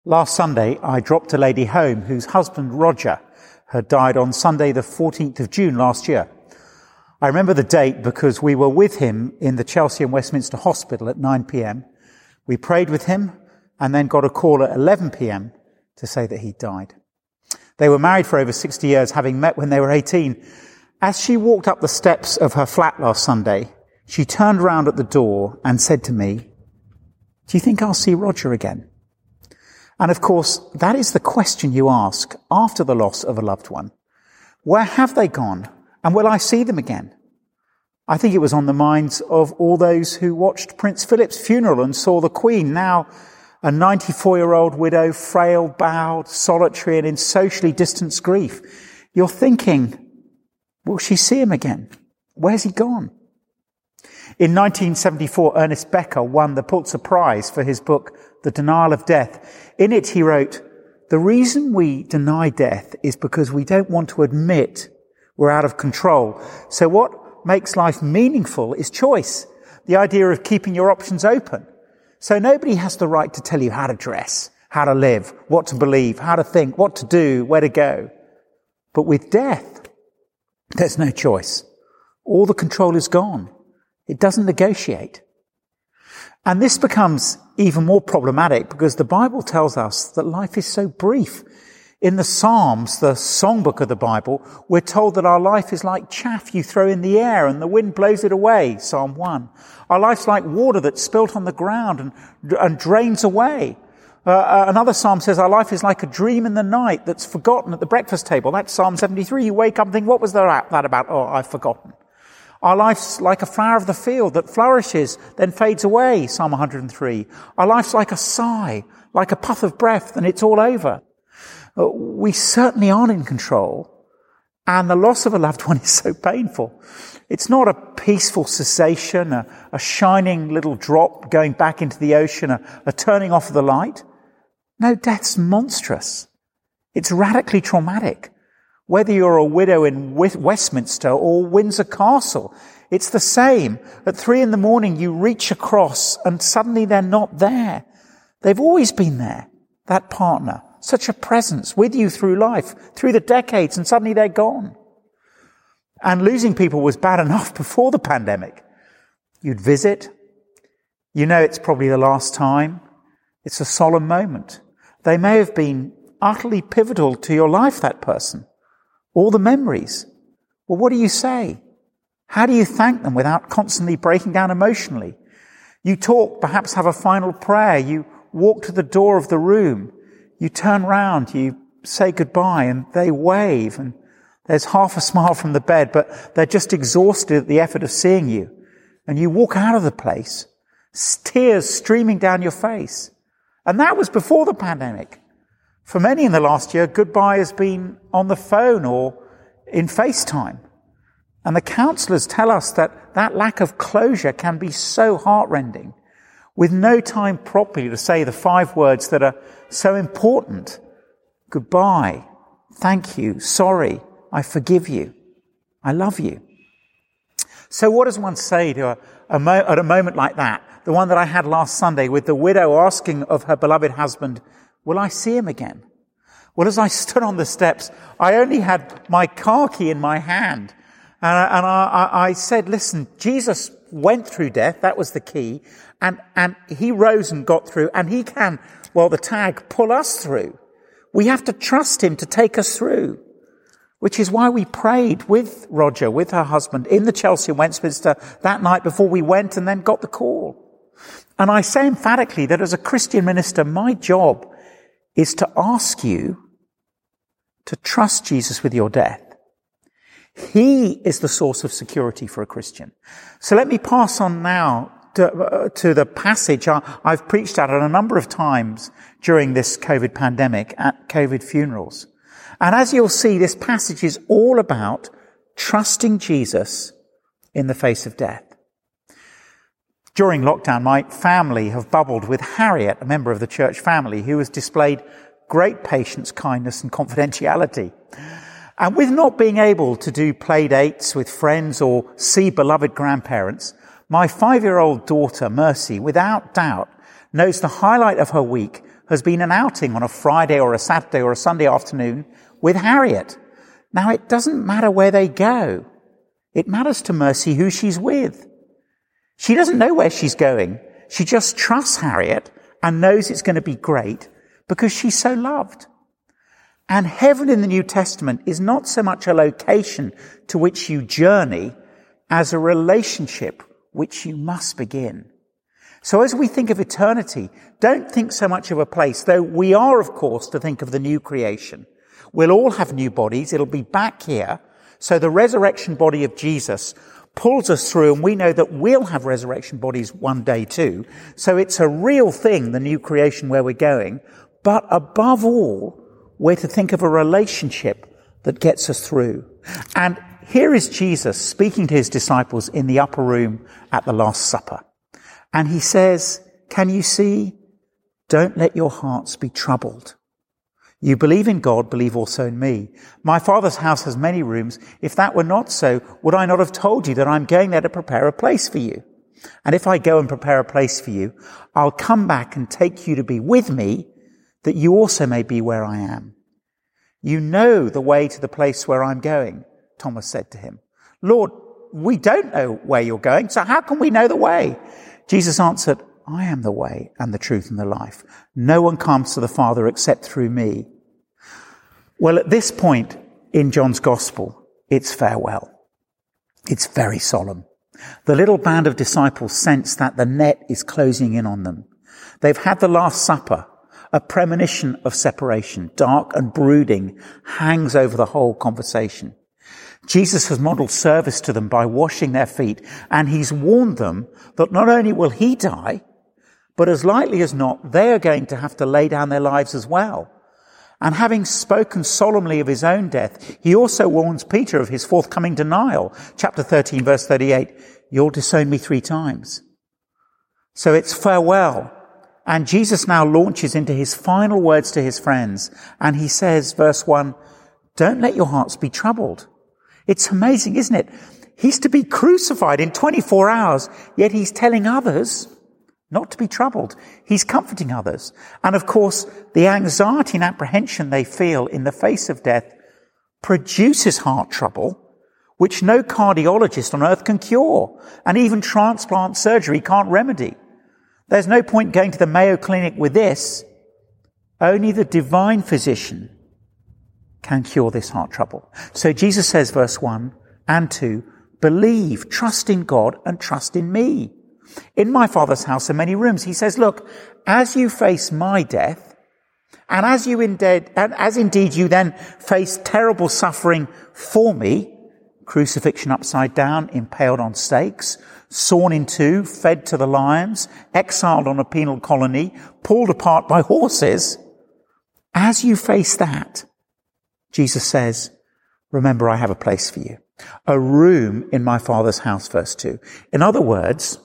Last Sunday, I dropped a lady home whose husband, Roger, had died on Sunday the 14th of June last year. I remember the date because we were with him in the Chelsea and Westminster Hospital at 9 p.m. We prayed with him and then got a call at 11 p.m. to say that he died. They were married for over 60 years, having met when they were 18. As she walked up the steps of her flat last Sunday, she turned round at the door and said to me, "Do you think I'll see Roger again?" And of course, that is the question you ask after the loss of a loved one. Where have they gone? And will I see them again? I think it was on the minds of all those who watched Prince Philip's funeral and saw the Queen, now a 94-year-old widow, frail, bowed, solitary and in socially distanced grief. You're thinking, will she see him again? Where's he gone? In 1974, Ernest Becker won the Pulitzer Prize for his book, The Denial of Death. In it, he wrote, "The reason we deny death is because we don't want to admit we're out of control. So what makes life meaningful is choice, the idea of keeping your options open. So nobody has the right to tell you how to dress, how to live, what to believe, how to think, what to do, where to go. But with death, there's no choice. All the control is gone. It doesn't negotiate." And this becomes even more problematic because the Bible tells us that life is so brief. In the Psalms, the songbook of the Bible, we're told that our life is like chaff you throw in the air and the wind blows it away, Psalm 1. Our life's like water that's spilt on the ground and drains away. Another psalm says our life is like a dream in the night that's forgotten at the breakfast table. That's Psalm 73. You wake up and think, what was that about? Oh, I've forgotten. Our life's like a flower of the field that flourishes, then fades away, Psalm 103. Our life's like a sigh, like a puff of breath, and it's all over. We certainly aren't in control, and the loss of a loved one is so painful. It's not a peaceful cessation, a shining little drop going back into the ocean, a turning off of the light. No, death's monstrous. It's radically traumatic. Whether you're a widow in Westminster or Windsor Castle, it's the same. At 3 a.m, you reach across and suddenly they're not there. They've always been there, that partner. Such a presence with you through life, through the decades, and suddenly they're gone. And losing people was bad enough before the pandemic. You'd visit. You know it's probably the last time. It's a solemn moment. They may have been utterly pivotal to your life, that person. All the memories. Well, what do you say? How do you thank them without constantly breaking down emotionally? You talk, perhaps have a final prayer. You walk to the door of the room. You turn round, you say goodbye, and they wave, and there's half a smile from the bed, but they're just exhausted at the effort of seeing you. And you walk out of the place, tears streaming down your face. And that was before the pandemic. For many in the last year, goodbye has been on the phone or in FaceTime. And the counsellors tell us that lack of closure can be so heartrending, with no time properly to say the 5 words that are so important. Goodbye, thank you, sorry, I forgive you, I love you. So what does one say to at a moment like that, the one that I had last Sunday with the widow asking of her beloved husband, will I see him again? Well, as I stood on the steps, I only had my car key in my hand. And I said, listen, Jesus went through death. That was the key. And he rose and got through. And he can, well, the tag, pull us through. We have to trust him to take us through. Which is why we prayed with Roger, with her husband, in the Chelsea and Westminster that night before we went and then got the call. And I say emphatically that as a Christian minister, my job is to ask you to trust Jesus with your death. He is the source of security for a Christian. So let me pass on now to the passage I've preached at a number of times during this COVID pandemic at COVID funerals. And as you'll see, this passage is all about trusting Jesus in the face of death. During lockdown, my family have bubbled with Harriet, a member of the church family, who has displayed great patience, kindness and confidentiality. And with not being able to do play dates with friends or see beloved grandparents, my 5-year-old daughter, Mercy, without doubt, knows the highlight of her week has been an outing on a Friday or a Saturday or a Sunday afternoon with Harriet. Now, it doesn't matter where they go. It matters to Mercy who she's with. She doesn't know where she's going. She just trusts Harriet and knows it's going to be great because she's so loved. And heaven in the New Testament is not so much a location to which you journey as a relationship which you must begin. So as we think of eternity, don't think so much of a place, though we are, of course, to think of the new creation. We'll all have new bodies. It'll be back here. So the resurrection body of Jesus pulls us through, and we know that we'll have resurrection bodies one day too. So it's a real thing, the new creation where we're going. But above all, we're to think of a relationship that gets us through. And here is Jesus speaking to his disciples in the upper room at the Last Supper. And he says, can you see? Don't let your hearts be troubled. You believe in God, believe also in me. My Father's house has many rooms. If that were not so, would I not have told you that I'm going there to prepare a place for you? And if I go and prepare a place for you, I'll come back and take you to be with me, that you also may be where I am. You know the way to the place where I'm going, Thomas said to him. Lord, we don't know where you're going, so how can we know the way? Jesus answered, I am the way and the truth and the life. No one comes to the Father except through me. Well, at this point in John's Gospel, it's farewell. It's very solemn. The little band of disciples sense that the net is closing in on them. They've had the Last Supper. A premonition of separation, dark and brooding, hangs over the whole conversation. Jesus has modeled service to them by washing their feet, and he's warned them that not only will he die, but as likely as not, they are going to have to lay down their lives as well. And having spoken solemnly of his own death, he also warns Peter of his forthcoming denial. Chapter 13, verse 38, you'll disown me 3 times. So it's farewell. And Jesus now launches into his final words to his friends. And he says, verse 1, don't let your hearts be troubled. It's amazing, isn't it? He's to be crucified in 24 hours, yet he's telling others not to be troubled. He's comforting others. And of course, the anxiety and apprehension they feel in the face of death produces heart trouble, which no cardiologist on earth can cure, and even transplant surgery can't remedy. There's no point going to the Mayo Clinic with this. Only the divine physician can cure this heart trouble. So Jesus says, verse 1 and 2, believe, trust in God and trust in me. In my Father's house are many rooms. He says, look, as you face my death, and as indeed you then face terrible suffering for me, crucifixion upside down, impaled on stakes, sawn in two, fed to the lions, exiled on a penal colony, pulled apart by horses. As you face that, Jesus says, remember I have a place for you. A room in my Father's house, verse 2. In other words,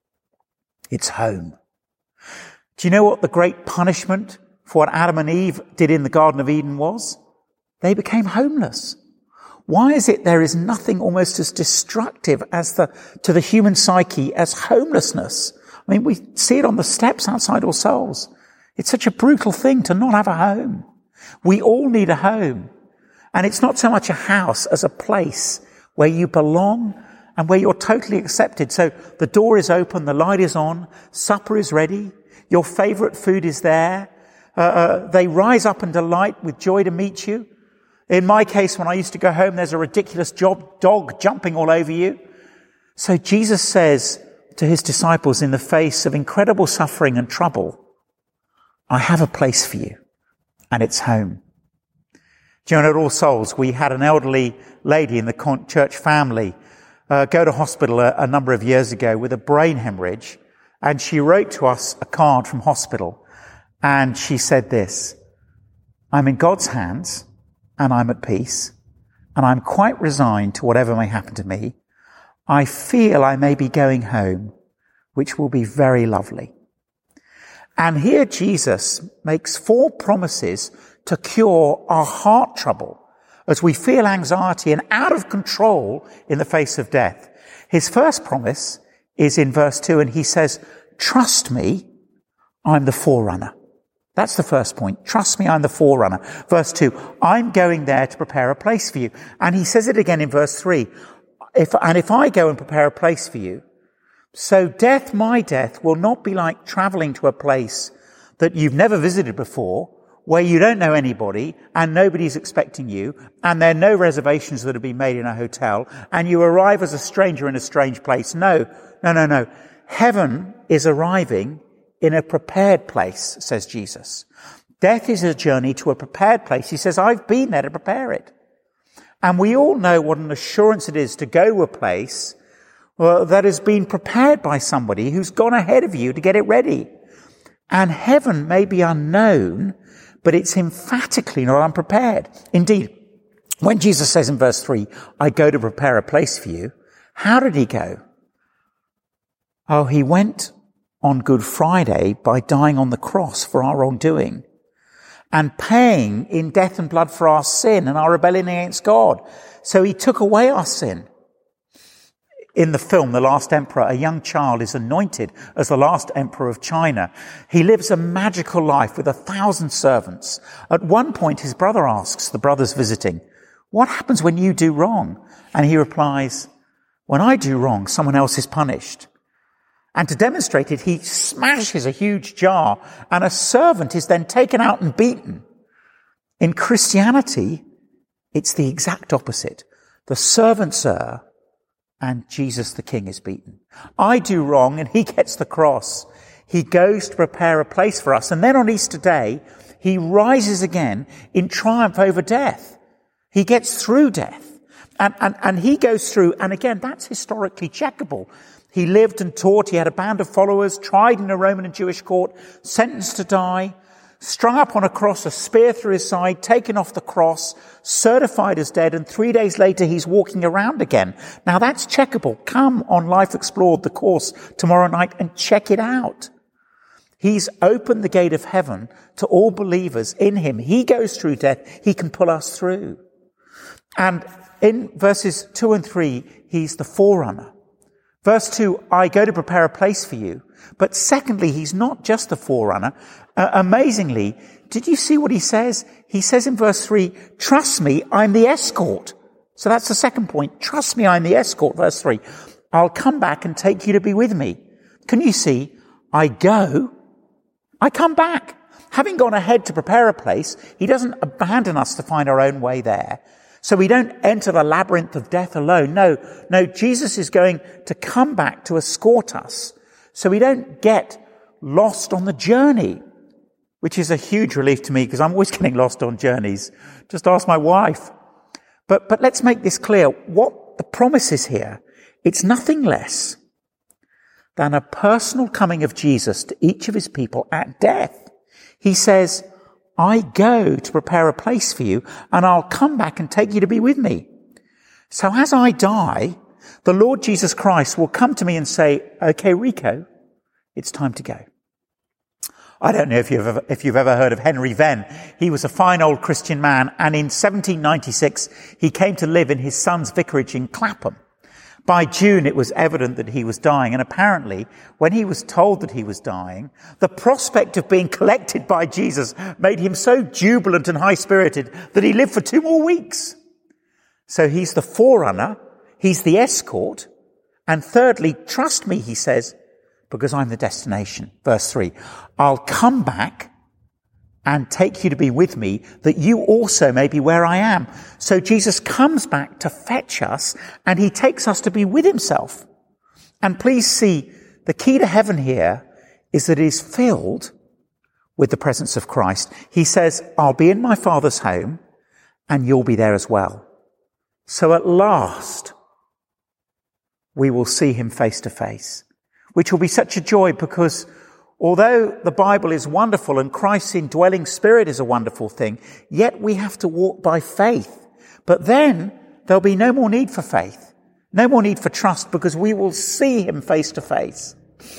it's home. Do you know what the great punishment for what Adam and Eve did in the Garden of Eden was? They became homeless. Why is it there is nothing almost as destructive to the human psyche as homelessness? I mean, we see it on the steps outside All Souls. It's such a brutal thing to not have a home. We all need a home. And it's not so much a house as a place where you belong and where you're totally accepted. So the door is open, the light is on, supper is ready, your favorite food is there. They rise up in delight with joy to meet you. In my case, when I used to go home, there's a ridiculous dog jumping all over you. So Jesus says to his disciples in the face of incredible suffering and trouble, I have a place for you, and it's home. Do you know, at All Souls, we had an elderly lady in the church family go to hospital a number of years ago with a brain hemorrhage, and she wrote to us a card from hospital, and she said this, I'm in God's hands, and I'm at peace, and I'm quite resigned to whatever may happen to me. I feel I may be going home, which will be very lovely. And here Jesus makes 4 promises to cure our heart trouble as we feel anxiety and out of control in the face of death. His first promise is in verse 2, and he says, trust me, I'm the forerunner. That's the first point. Trust me, I'm the forerunner. Verse 2, I'm going there to prepare a place for you. And he says it again in verse 3. If I go and prepare a place for you, so death, my death, will not be like traveling to a place that you've never visited before, where you don't know anybody and nobody's expecting you, and there are no reservations that have been made in a hotel, and you arrive as a stranger in a strange place. No. Heaven is arriving in a prepared place, says Jesus. Death is a journey to a prepared place. He says, I've been there to prepare it. And we all know what an assurance it is to go to a place that has been prepared by somebody who's gone ahead of you to get it ready. And heaven may be unknown, but it's emphatically not unprepared. Indeed, when Jesus says in verse 3, I go to prepare a place for you, how did he go? Oh, he went on Good Friday by dying on the cross for our wrongdoing and paying in death and blood for our sin and our rebellion against God. So he took away our sin. In the film, The Last Emperor, a young child is anointed as the last emperor of China. He lives a magical life with 1,000 servants. At one point, his brother asks, the brother's visiting, what happens when you do wrong? And he replies, when I do wrong, someone else is punished. And to demonstrate it, he smashes a huge jar, and a servant is then taken out and beaten. In Christianity, it's the exact opposite. The servants err, and Jesus the King is beaten. I do wrong, and he gets the cross. He goes to prepare a place for us. And then on Easter Day, he rises again in triumph over death. He gets through death. And he goes through, and again, that's historically checkable. He lived and taught. He had a band of followers, tried in a Roman and Jewish court, sentenced to die, strung up on a cross, a spear through his side, taken off the cross, certified as dead, and 3 days later he's walking around again. Now that's checkable. Come on Life Explored, the course, tomorrow night, and check it out. He's opened the gate of heaven to all believers in him. He goes through death. He can pull us through. And in verses 2 and 3, he's the forerunner. Verse 2, I go to prepare a place for you. But secondly, he's not just the forerunner. Amazingly, did you see what he says? He says in verse 3, trust me, I'm the escort. So that's the second point. Trust me, I'm the escort. Verse 3, I'll come back and take you to be with me. Can you see? I go, I come back. Having gone ahead to prepare a place, he doesn't abandon us to find our own way there. So we don't enter the labyrinth of death alone. No, Jesus is going to come back to escort us. So we don't get lost on the journey, which is a huge relief to me because I'm always getting lost on journeys. Just ask my wife. But let's make this clear. What the promise is here, it's nothing less than a personal coming of Jesus to each of his people at death. He says, I go to prepare a place for you, and I'll come back and take you to be with me. So as I die, the Lord Jesus Christ will come to me and say, okay, Rico, it's time to go. I don't know if you've ever heard of Henry Venn. He was a fine old Christian man, and in 1796, he came to live in his son's vicarage in Clapham. By June, it was evident that he was dying, and apparently, when he was told that he was dying, the prospect of being collected by Jesus made him so jubilant and high-spirited that he lived for 2 more weeks. So he's the forerunner, he's the escort, and thirdly, trust me, he says, because I'm the destination. Verse 3, I'll come back and take you to be with me, that you also may be where I am. So Jesus comes back to fetch us, and he takes us to be with himself. And please see, the key to heaven here is that it is filled with the presence of Christ. He says, I'll be in my Father's home, and you'll be there as well. So at last, we will see him face to face, which will be such a joy because although the Bible is wonderful and Christ's indwelling spirit is a wonderful thing, yet we have to walk by faith. But then there'll be no more need for faith, no more need for trust, because we will see him face to face.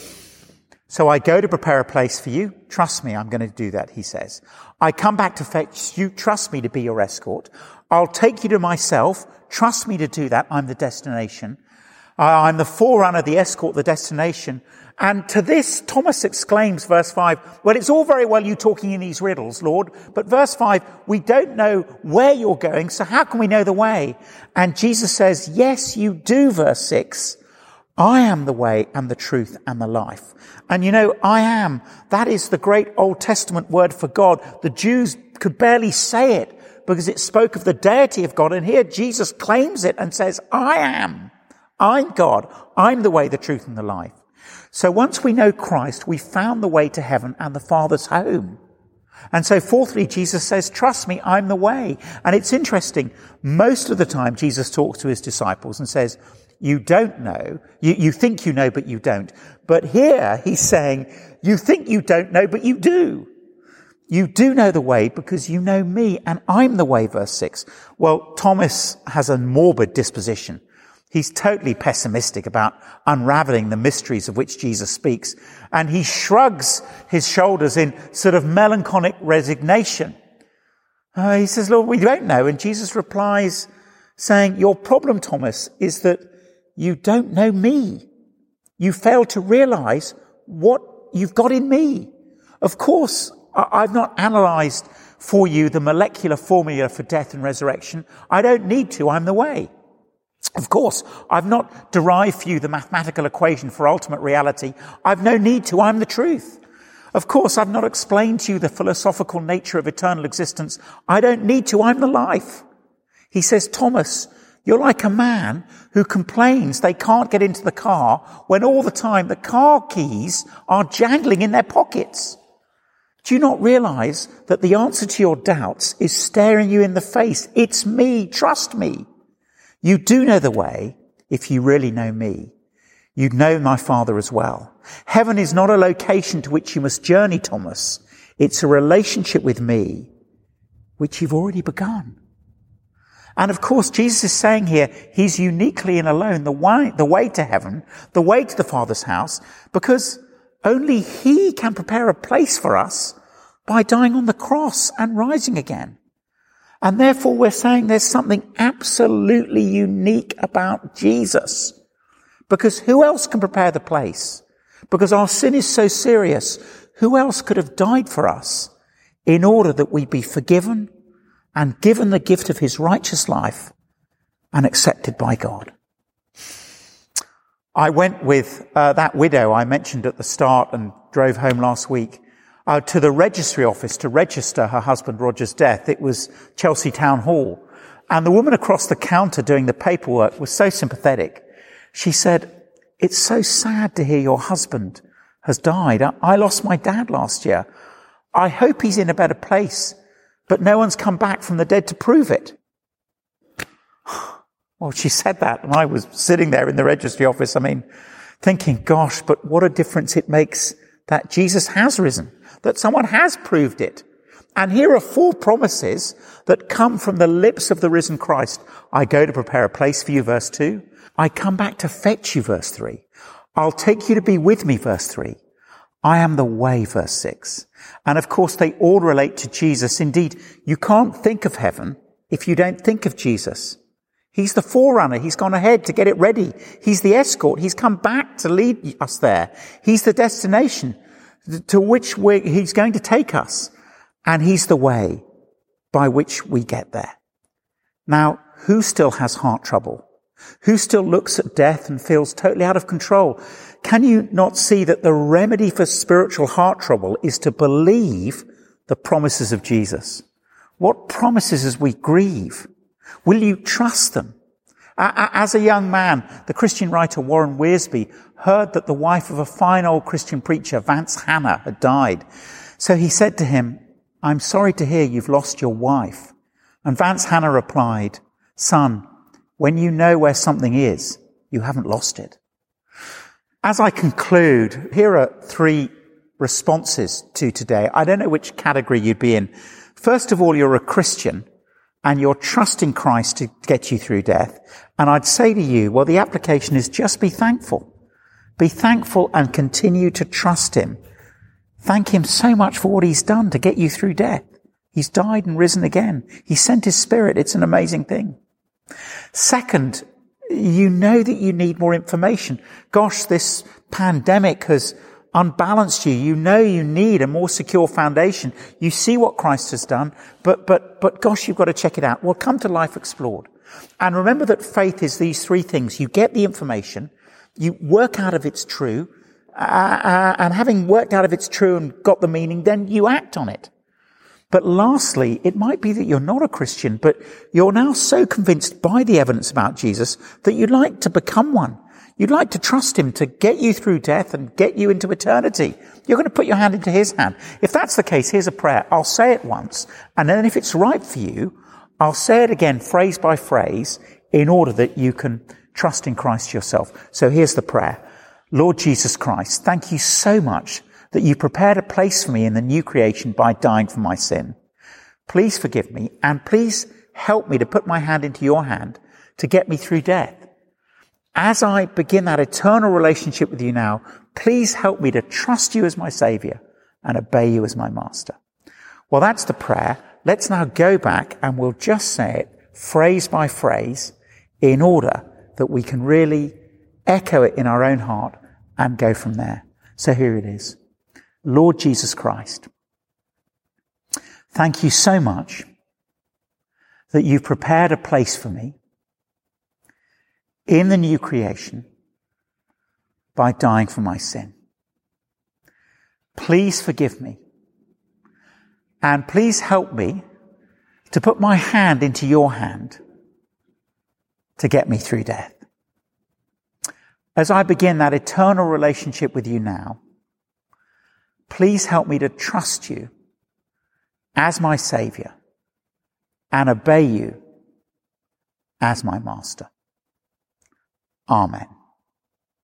So I go to prepare a place for you. Trust me, I'm going to do that, he says. I come back to fetch you. Trust me to be your escort. I'll take you to myself. Trust me to do that. I'm the destination. I'm the forerunner, the escort, the destination. And to this, Thomas exclaims, verse 5, well, it's all very well you talking in these riddles, Lord, but verse 5, we don't know where you're going, so how can we know the way? And Jesus says, yes, you do, verse 6. I am the way and the truth and the life. And you know, I am, that is the great Old Testament word for God. The Jews could barely say it because it spoke of the deity of God. And here Jesus claims it and says, I am. I'm God. I'm the way, the truth and the life. So once we know Christ, we found the way to heaven and the Father's home. And so fourthly, Jesus says, trust me, I'm the way. And it's interesting. Most of the time, Jesus talks to his disciples and says, you don't know. You think you know, but you don't. But here he's saying, you think you don't know, but you do. You do know the way because you know me and I'm the way, verse 6. Well, Thomas has a morbid disposition. He's totally pessimistic about unraveling the mysteries of which Jesus speaks. And he shrugs his shoulders in sort of melancholic resignation. He says, Lord, we don't know. And Jesus replies saying, your problem, Thomas, is that you don't know me. You fail to realize what you've got in me. Of course, I've not analyzed for you the molecular formula for death and resurrection. I don't need to. I'm the way. Of course, I've not derived for you the mathematical equation for ultimate reality. I've no need to. I'm the truth. Of course, I've not explained to you the philosophical nature of eternal existence. I don't need to. I'm the life. He says, Thomas, you're like a man who complains they can't get into the car when all the time the car keys are jangling in their pockets. Do you not realize that the answer to your doubts is staring you in the face? It's me. Trust me. You do know the way if you really know me. You know my Father as well. Heaven is not a location to which you must journey, Thomas. It's a relationship with me, which you've already begun. And of course, Jesus is saying here, he's uniquely and alone the way to heaven, the way to the Father's house, because only he can prepare a place for us by dying on the cross and rising again. And therefore we're saying there's something absolutely unique about Jesus. Because who else can prepare the place? Because our sin is so serious. Who else could have died for us in order that we be forgiven and given the gift of his righteous life and accepted by God? I went with that widow I mentioned at the start and drove home last week to the registry office to register her husband Roger's death. It was Chelsea Town Hall. And the woman across the counter doing the paperwork was so sympathetic. She said, it's so sad to hear your husband has died. I lost my dad last year. I hope he's in a better place, but no one's come back from the dead to prove it. Well, she said that, and I was sitting there in the registry office, thinking, gosh, but what a difference it makes that Jesus has risen, that someone has proved it. And here are 4 promises that come from the lips of the risen Christ. I go to prepare a place for you, verse 2. I come back to fetch you, verse 3. I'll take you to be with me, verse 3. I am the way, verse 6. And of course, they all relate to Jesus. Indeed, you can't think of heaven if you don't think of Jesus. He's the forerunner. He's gone ahead to get it ready. He's the escort. He's come back to lead us there. He's the destination to which he's going to take us. And he's the way by which we get there. Now, who still has heart trouble? Who still looks at death and feels totally out of control? Can you not see that the remedy for spiritual heart trouble is to believe the promises of Jesus? What promises as we grieve? Will you trust them? As a young man, the Christian writer Warren Wiersbe heard that the wife of a fine old Christian preacher, Vance Hanna, had died. So he said to him, I'm sorry to hear you've lost your wife. And Vance Hanna replied, son, when you know where something is, you haven't lost it. As I conclude, here are 3 responses to today. I don't know which category you'd be in. First of all, you're a Christian and you're trusting Christ to get you through death. And I'd say to you, well, the application is just be thankful. Be thankful and continue to trust him. Thank him so much for what he's done to get you through death. He's died and risen again. He sent his Spirit. It's an amazing thing. Second, You know that you need more information. Gosh, this pandemic has unbalanced you. You know you need a more secure foundation. You see what Christ has done, but gosh, you've got to check it out. Well, come to Life Explored. And remember that faith is these three things. You get the information, you work out if it's true, and having worked out if it's true and got the meaning, then you act on it. But lastly, it might be that you're not a Christian, but you're now so convinced by the evidence about Jesus that you'd like to become one. You'd like to trust him to get you through death and get you into eternity. You're going to put your hand into his hand. If that's the case, here's a prayer. I'll say it once, and then if it's right for you, I'll say it again, phrase by phrase, in order that you can trust in Christ yourself. So here's the prayer. Lord Jesus Christ, thank you so much that you prepared a place for me in the new creation by dying for my sin. Please forgive me, and please help me to put my hand into your hand to get me through death. As I begin that eternal relationship with you now, please help me to trust you as my Saviour and obey you as my Master. Well, that's the prayer. Let's now go back and we'll just say it phrase by phrase in order that we can really echo it in our own heart and go from there. So here it is. Lord Jesus Christ, thank you so much that you've prepared a place for me in the new creation by dying for my sin. Please forgive me, and please help me to put my hand into your hand to get me through death. As I begin that eternal relationship with you now, please help me to trust you as my Saviour and obey you as my Master. Amen.